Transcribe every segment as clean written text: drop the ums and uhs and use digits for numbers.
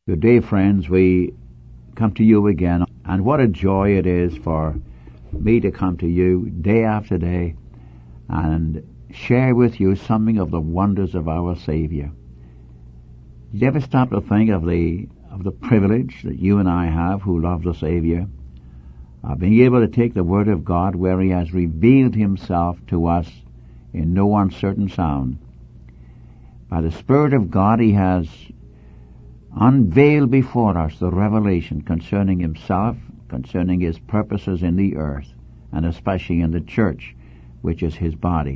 Good day, friends. We come to you again, and what a joy it is for me to come to you day after day and share with you something of the wonders of our Savior. Did you ever stop to think of the privilege that you and I have who love the Savior, of being able to take the Word of God where He has revealed Himself to us in no uncertain sound? By the Spirit of God He has unveiled before us the revelation concerning Himself, concerning His purposes in the earth, and especially in the church, which is His body.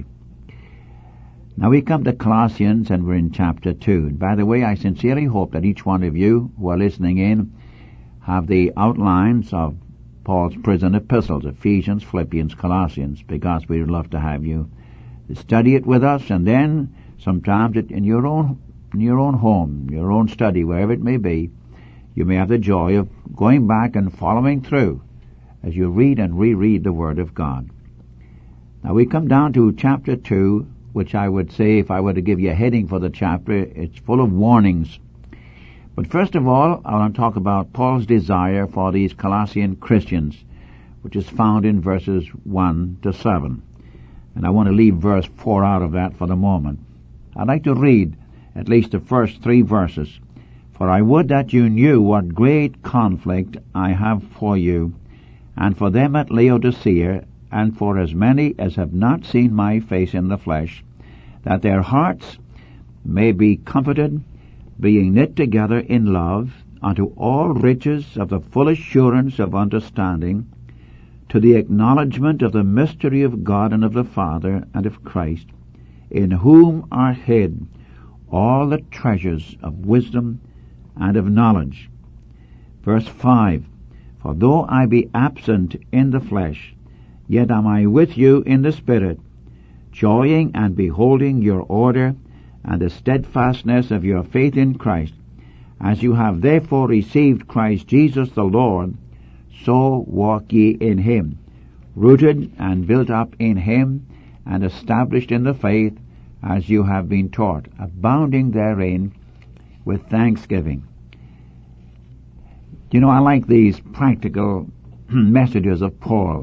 Now we come to Colossians, and we're in chapter 2. And by the way, I sincerely hope that each one of you who are listening in have the outlines of Paul's prison epistles, Ephesians, Philippians, Colossians, because we would love to have you study it with us, and then sometimes in your own home, your own study, wherever it may be, you may have the joy of going back and following through as you read and reread the Word of God. Now we come down to chapter 2, which I would say, if I were to give you a heading for the chapter, it's full of warnings. But first of all, I want to talk about Paul's desire for these Colossian Christians, which is found in verses 1 to 7. And I want to leave verse 4 out of that for the moment. I'd like to read at least the first 3 verses. For I would that you knew what great conflict I have for you, and for them at Laodicea, and for as many as have not seen my face in the flesh, that their hearts may be comforted, being knit together in love, unto all riches of the full assurance of understanding, to the acknowledgement of the mystery of God and of the Father and of Christ, in whom are hid all the treasures of wisdom and of knowledge. Verse 5, For though I be absent in the flesh, yet am I with you in the Spirit, joying and beholding your order and the steadfastness of your faith in Christ. As you have therefore received Christ Jesus the Lord, so walk ye in Him, rooted and built up in Him, and established in the faith, as you have been taught, abounding therein with thanksgiving. You know, I like these practical messages of Paul.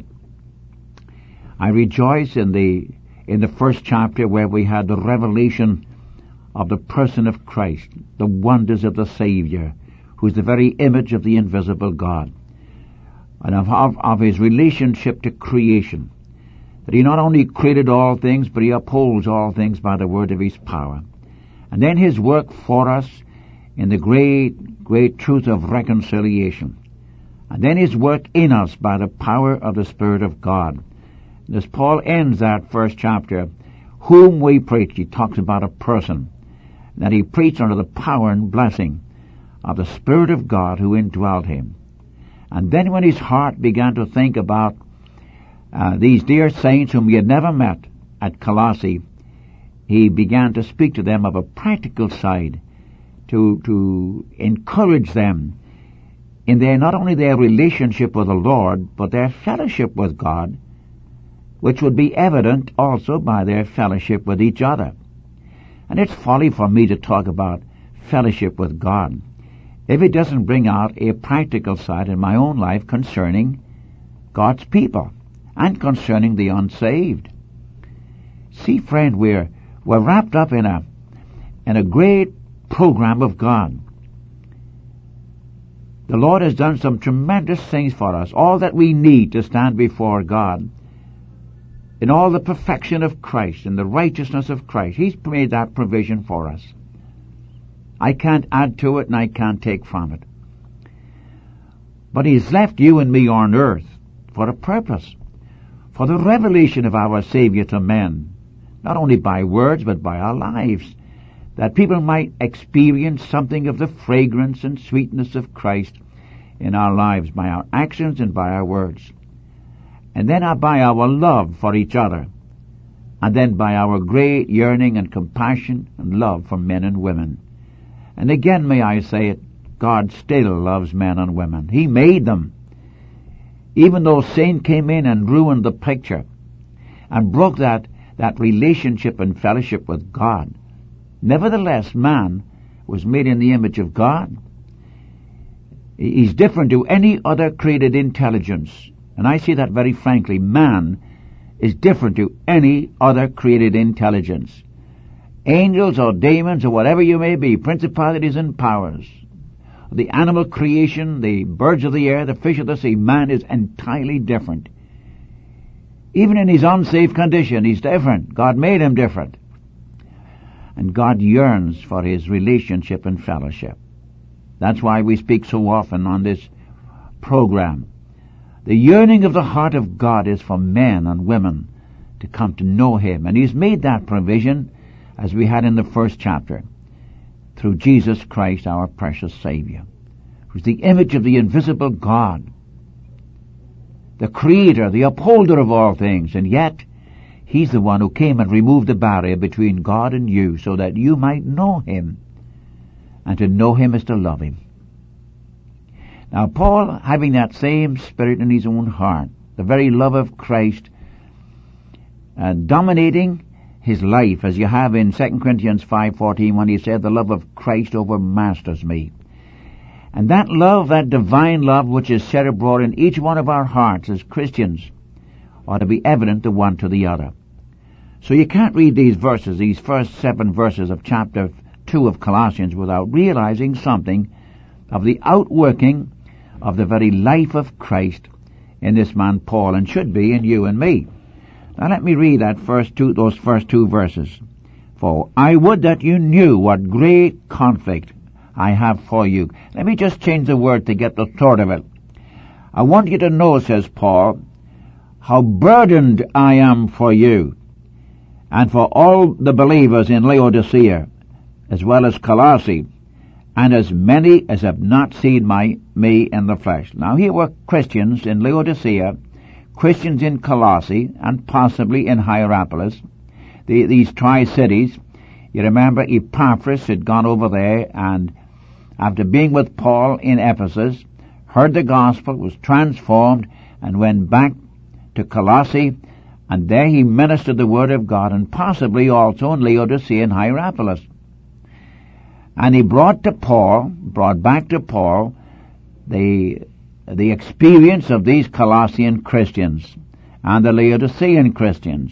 I rejoice in the first chapter where we had the revelation of the person of Christ, the wonders of the Savior, who is the very image of the invisible God, and of His relationship to creation. That He not only created all things, but He upholds all things by the word of His power. And then His work for us in the great truth of reconciliation. And then His work in us by the power of the Spirit of God. And as Paul ends that first chapter, whom we preach, he talks about a person, that he preached under the power and blessing of the Spirit of God who indwelt him. And then when his heart began to think about these dear saints whom he had never met at Colossae, he began to speak to them of a practical side, to encourage them in not only their relationship with the Lord, but their fellowship with God, which would be evident also by their fellowship with each other. And it's folly for me to talk about fellowship with God if it doesn't bring out a practical side in my own life concerning God's people and concerning the unsaved. See, friend, we're wrapped up in a great program of God. The Lord has done some tremendous things for us, all that we need to stand before God, in all the perfection of Christ and the righteousness of Christ. He's made that provision for us. I can't add to it and I can't take from it. But He's left you and me on earth for a purpose, for the revelation of our Savior to men, not only by words but by our lives, that people might experience something of the fragrance and sweetness of Christ in our lives by our actions and by our words. And then by our love for each other, and then by our great yearning and compassion and love for men and women. And again, may I say it, God still loves men and women. He made them. Even though sin came in and ruined the picture and broke that relationship and fellowship with God, nevertheless man was made in the image of God. He's different to any other created intelligence. And I say that very frankly. Man is different to any other created intelligence. Angels or demons or whatever you may be, principalities and powers, the animal creation, the birds of the air, the fish of the sea, man is entirely different. Even in his unsafe condition, he's different. God made him different. And God yearns for his relationship and fellowship. That's why we speak so often on this program. The yearning of the heart of God is for men and women to come to know him. And he's made that provision, as we had in the first chapter, through Jesus Christ, our precious Savior, who's the image of the invisible God, the Creator, the upholder of all things. And yet, he's the one who came and removed the barrier between God and you so that you might know him. And to know him is to love him. Now, Paul, having that same spirit in his own heart, the very love of Christ, dominating his life, as you have in 2 Corinthians 5:14, when he said, the love of Christ overmasters me. And that love, that divine love which is shed abroad in each one of our hearts as Christians, ought to be evident the one to the other. So you can't read these verses, these first 7 verses of chapter 2 of Colossians, without realizing something of the outworking of the very life of Christ in this man Paul, and should be in you and me. Now let me read those first two verses. For I would that you knew what great conflict I have for you. Let me just change the word to get the thought of it. I want you to know, says Paul, how burdened I am for you and for all the believers in Laodicea, as well as Colossae, and as many as have not seen me in the flesh. Now here were Christians in Laodicea, Christians in Colossae, and possibly in Hierapolis, these tri-cities. You remember Epaphras had gone over there, and after being with Paul in Ephesus, heard the gospel, was transformed, and went back to Colossae, and there he ministered the word of God, and possibly also in Laodicea and Hierapolis. And he brought back to Paul the experience of these Colossian Christians and the Laodicean Christians.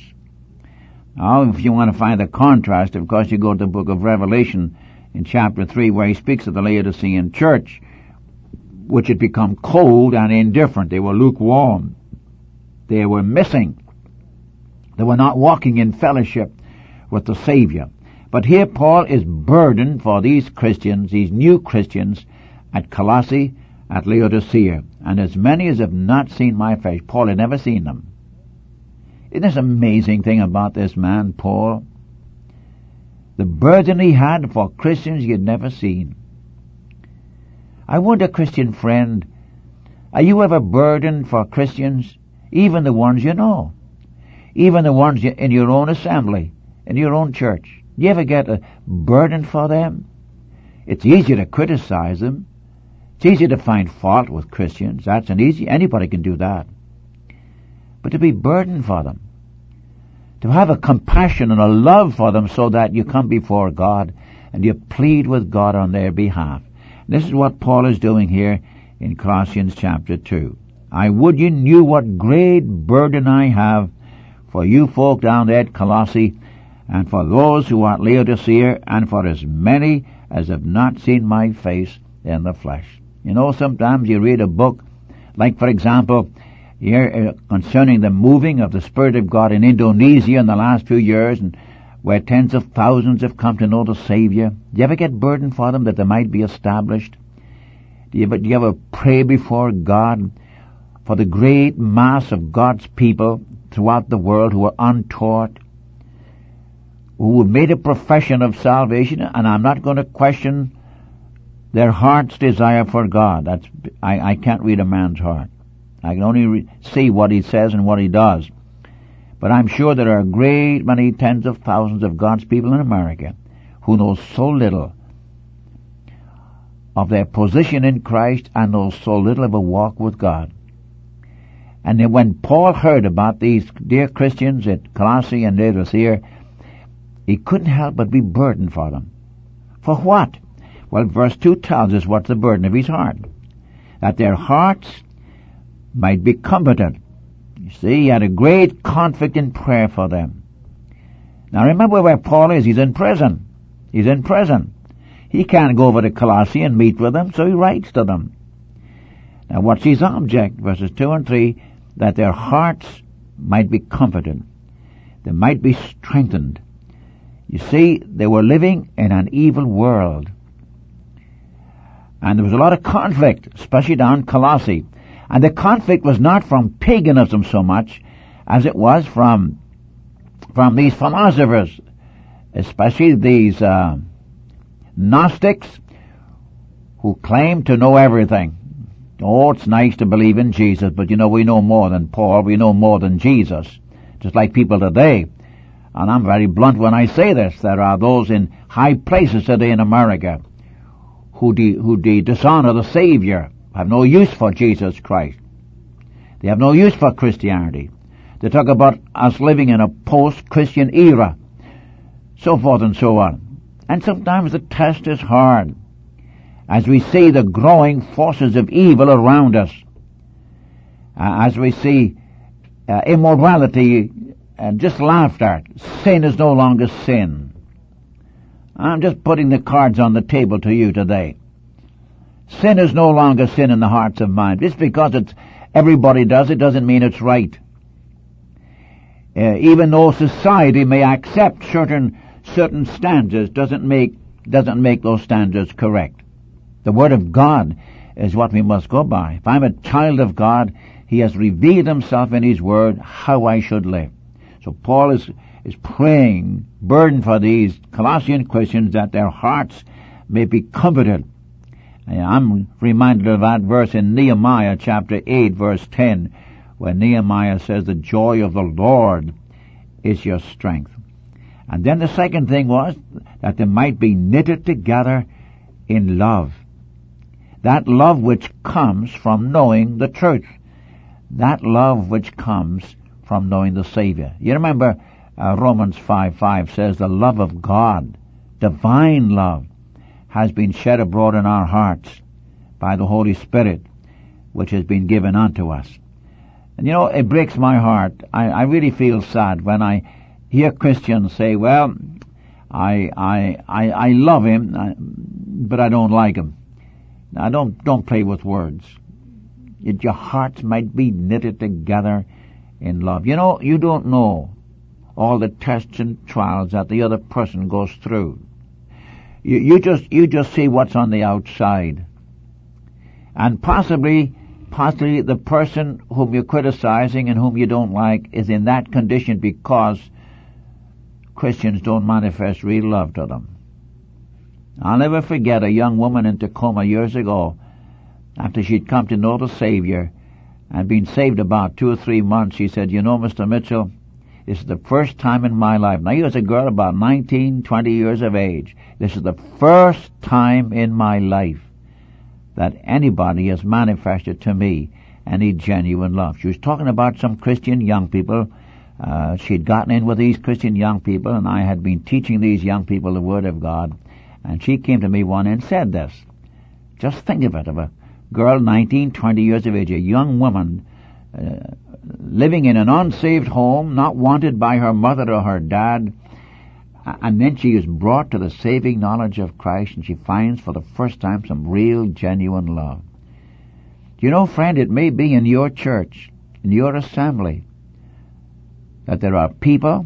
Now, if you want to find the contrast, of course, you go to the book of Revelation in chapter 3, where he speaks of the Laodicean church, which had become cold and indifferent. They were lukewarm. They were missing. They were not walking in fellowship with the Savior. But here Paul is burdened for these Christians, these new Christians at Colossae, at Laodicea, and as many as have not seen my face. Paul had never seen them. Isn't this amazing thing about this man, Paul? The burden he had for Christians he had never seen. I wonder, Christian friend, are you ever burdened for Christians, even the ones you know, even the ones in your own assembly, in your own church? Do you ever get a burden for them? It's easy to criticize them. It's easy to find fault with Christians. Anybody can do that. But to be burdened for them, to have a compassion and a love for them so that you come before God and you plead with God on their behalf. And this is what Paul is doing here in Colossians chapter 2. I would you knew what great burden I have for you folk down there at Colossae, and for those who are at Laodicea, and for as many as have not seen my face in the flesh. You know, sometimes you read a book, like, for example, here concerning the moving of the Spirit of God in Indonesia in the last few years, and where tens of thousands have come to know the Savior. Do you ever get burdened for them that they might be established? Do you ever pray before God for the great mass of God's people throughout the world who are untaught, who have made a profession of salvation? And I'm not going to question their heart's desire for God. I can't read a man's heart. I can only see what he says and what he does. But I'm sure there are a great many tens of thousands of God's people in America who know so little of their position in Christ and know so little of a walk with God. And then when Paul heard about these dear Christians at Colossae and Laodicea, he couldn't help but be burdened for them. For what? Well, verse 2 tells us what's the burden of his heart. that their hearts might be comforted. You see, he had a great conflict in prayer for them. Now remember where Paul is. He's in prison. He's in prison. He can't go over to Colossae and meet with them, so he writes to them. Now what's his object? Verses 2 and 3, that their hearts might be comforted. They might be strengthened. You see, they were living in an evil world. And there was a lot of conflict, especially down in Colossae. And the conflict was not from paganism so much as it was from these philosophers, especially these Gnostics who claim to know everything. Oh, it's nice to believe in Jesus, but we know more than Paul, we know more than Jesus. Just like people today. And I'm very blunt when I say this. There are those in high places today in America who dishonor the Savior, have no use for Jesus Christ. They have no use for Christianity. They talk about us living in a post-Christian era, so forth and so on. And sometimes the test is hard as we see the growing forces of evil around us, as we see immorality and just laughed at. Sin is no longer sin. I'm just putting the cards on the table to you today. Sin is no longer sin in the hearts of mind. Just because everybody does it doesn't mean it's right. Even though society may accept certain standards, doesn't make those standards correct. The Word of God is what we must go by. If I'm a child of God, He has revealed Himself in His Word how I should live. So Paul is praying, burdened for these Colossian Christians that their hearts may be comforted. And I'm reminded of that verse in Nehemiah chapter 8 verse 10, where Nehemiah says, the joy of the Lord is your strength. And then the second thing was that they might be knitted together in love. That love which comes from knowing the truth. That love which comes from knowing the Savior. You remember Romans 5:5 says the love of God, divine love, has been shed abroad in our hearts by the Holy Spirit, which has been given unto us. And it breaks my heart. I really feel sad when I hear Christians say, well, I love him, but I don't like him. Now don't play with words. Your hearts might be knitted together in love. You don't know all the tests and trials that the other person goes through. You just see what's on the outside. And possibly the person whom you're criticizing and whom you don't like is in that condition because Christians don't manifest real love to them. I'll never forget a young woman in Tacoma years ago, after she'd come to know the Savior and been saved about 2 or 3 months. She said, Mr. Mitchell, this is the first time in my life. Now, he was a girl about 19, 20 years of age. This is the first time in my life that anybody has manifested to me any genuine love. She was talking about some Christian young people. She'd gotten in with these Christian young people, and I had been teaching these young people the Word of God. And she came to me one and said this. Just think of it, of a girl 19, 20 years of age, a young woman living in an unsaved home, not wanted by her mother or her dad, and then she is brought to the saving knowledge of Christ, and she finds for the first time some real, genuine love. Friend, it may be in your church, in your assembly, that there are people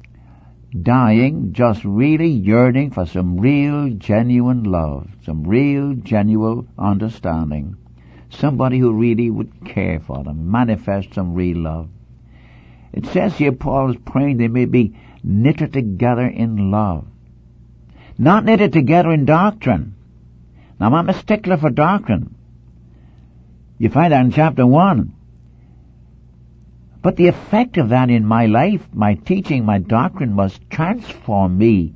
dying, just really yearning for some real, genuine love, some real, genuine understanding. Somebody who really would care for them, manifest some real love. It says here, Paul is praying they may be knitted together in love. Not knitted together in doctrine. Now, I'm a stickler for doctrine. You find that in chapter 1. But the effect of that in my life, my teaching, my doctrine must transform me.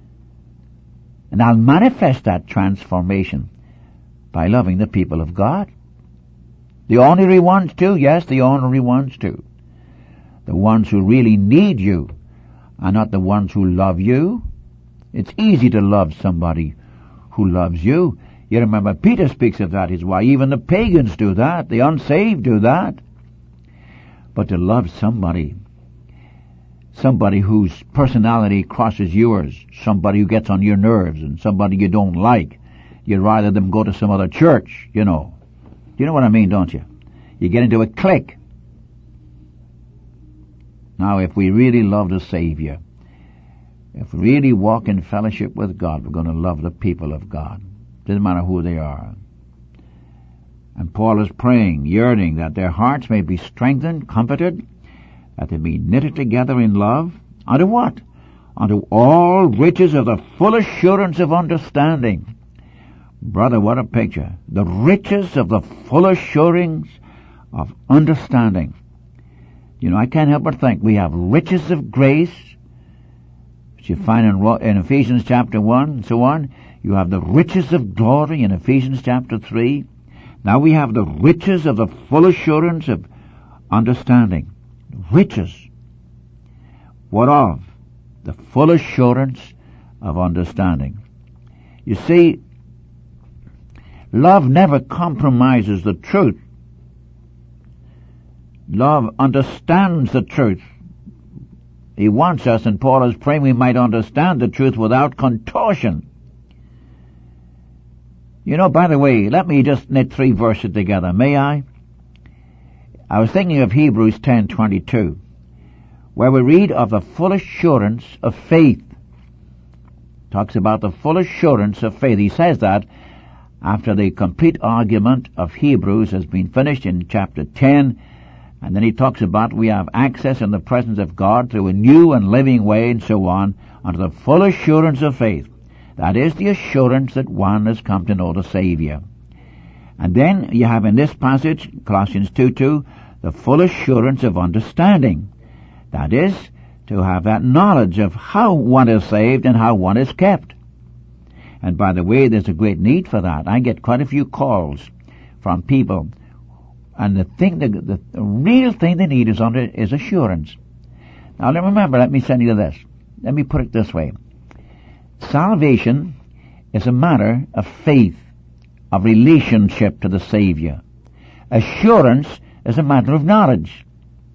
And I'll manifest that transformation by loving the people of God. The ornery ones too, yes, the ornery ones too. The ones who really need you are not the ones who love you. It's easy to love somebody who loves you. You remember Peter speaks of that. Is why even the pagans do that. The unsaved do that. But to love somebody whose personality crosses yours, somebody who gets on your nerves, and somebody you don't like, you'd rather them go to some other church, you know. You know what I mean, don't you? You get into a clique. Now, if we really love the Savior, if we really walk in fellowship with God, we're going to love the people of God. Doesn't matter who they are. And Paul is praying, yearning that their hearts may be strengthened, comforted, that they be knitted together in love. Unto what? Unto all riches of the full assurance of understanding. Brother, what a picture. The riches of the full assurance of understanding. You know, I can't help but think we have riches of grace, which you find in Ephesians chapter 1 and so on. You have the riches of glory in Ephesians chapter 3. Now we have the riches of the full assurance of understanding. Riches. What of? The full assurance of understanding. You see, love never compromises the truth. Love understands the truth. He wants us, and Paul is praying we might understand the truth without contortion. You know, by the way, let me just knit 3 verses together, may I? I was thinking of Hebrews 10:22, where we read of the full assurance of faith. Talks about the full assurance of faith. He says that after the complete argument of Hebrews has been finished in chapter 10, and then he talks about we have access in the presence of God through a new and living way and so on, unto the full assurance of faith. That is the assurance that one has come to know the Savior. And then you have in this passage, Colossians 2:2, the full assurance of understanding. That is, to have that knowledge of how one is saved and how one is kept. And by the way, there's a great need for that. I get quite a few calls from people, and the real thing they need is assurance. Now remember, let me send you this. Let me put it this way. Salvation is a matter of faith, of relationship to the Savior. Assurance is a matter of knowledge.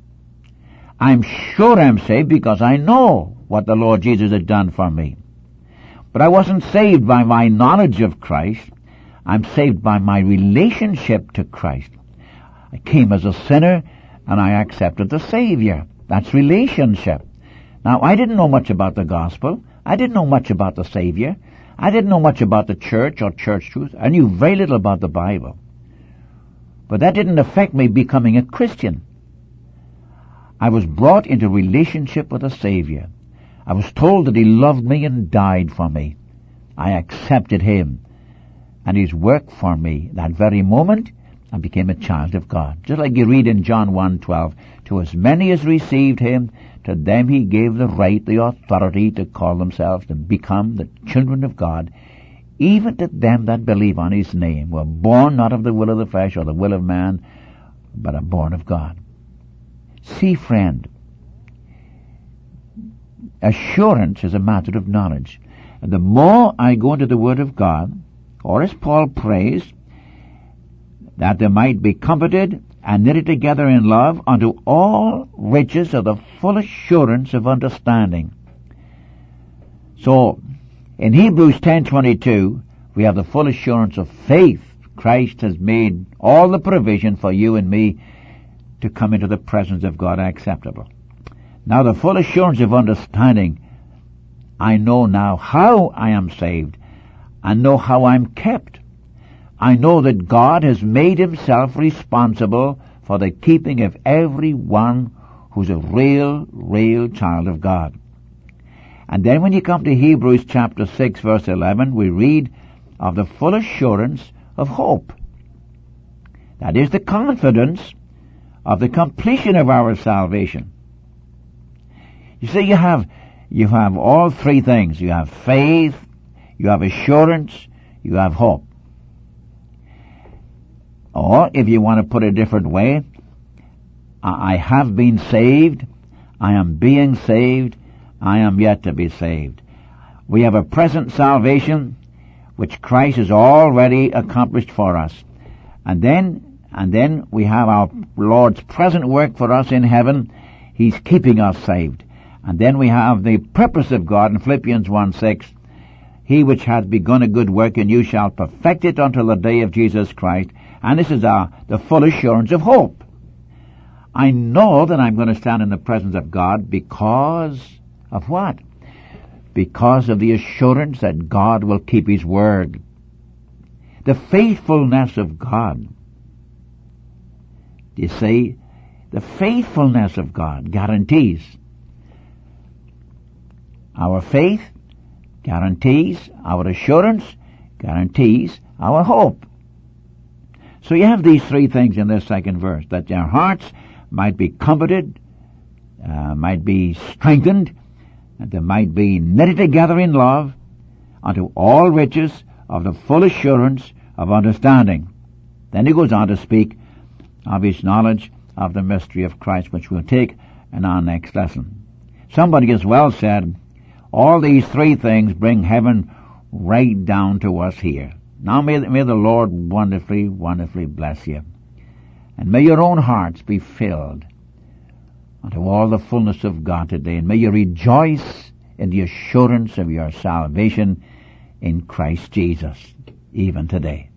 I'm sure I'm saved because I know what the Lord Jesus had done for me. But I wasn't saved by my knowledge of Christ. I'm saved by my relationship to Christ. I came as a sinner and I accepted the Savior. That's relationship. Now, I didn't know much about the gospel. I didn't know much about the Savior. I didn't know much about the church or church truth. I knew very little about the Bible. But that didn't affect me becoming a Christian. I was brought into relationship with the Savior. I was told that He loved me and died for me. I accepted Him and His work for me. That very moment, I became a child of God. Just like you read in John 1:12, to as many as received Him, to them He gave the right, the authority to call themselves, to become the children of God, even to them that believe on His name, were born not of the will of the flesh or the will of man, but are born of God. See, friend, assurance is a matter of knowledge. And the more I go into the Word of God, or as Paul prays, that they might be comforted and knitted together in love unto all riches of the full assurance of understanding. So, in Hebrews 10:22, we have the full assurance of faith. Christ has made all the provision for you and me to come into the presence of God acceptable. Now, the full assurance of understanding, I know now how I am saved. I know how I'm kept. I know that God has made Himself responsible for the keeping of every one who's a real child of God. And then when you come to Hebrews chapter 6 verse 11, we read of the full assurance of hope. That is the confidence of the completion of our salvation. You see, you have all 3 things. You have faith, you have assurance, you have hope. Or, if you want to put it a different way, I have been saved, I am being saved, I am yet to be saved. We have a present salvation, which Christ has already accomplished for us. And then we have our Lord's present work for us in heaven. He's keeping us saved. And then we have the purpose of God in Philippians 1:6. He which hath begun a good work in you shall perfect it until the day of Jesus Christ. And this is the full assurance of hope. I know that I'm going to stand in the presence of God because of what? Because of the assurance that God will keep His word. The faithfulness of God. You see, the faithfulness of God guarantees our faith, guarantees our assurance, guarantees our hope. So you have these three things in this second verse, that your hearts might be comforted, might be strengthened, and they might be knitted together in love unto all riches of the full assurance of understanding. Then he goes on to speak of his knowledge of the mystery of Christ, which we'll take in our next lesson. Somebody has well said, all these three things bring heaven right down to us here. Now may the Lord wonderfully, wonderfully bless you. And may your own hearts be filled unto all the fullness of God today. And may you rejoice in the assurance of your salvation in Christ Jesus, even today.